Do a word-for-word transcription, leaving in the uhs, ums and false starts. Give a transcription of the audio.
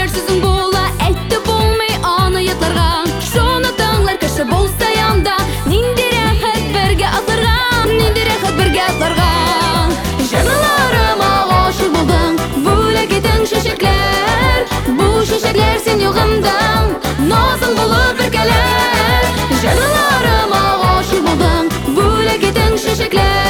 sözün bola, әйтті болмай аны ятларға. Шоны таңлар кіші болса янда, нинди рәхәт бірге атларға, нинди рәхәт бірге атларға. Жанларыма ғашық болдың, бөлек едің шешеклер, бұл шешеклер сен yoğumdan, назың болып іркелер. Жанларыма ғашық болдың, бөлек едің шешеклер.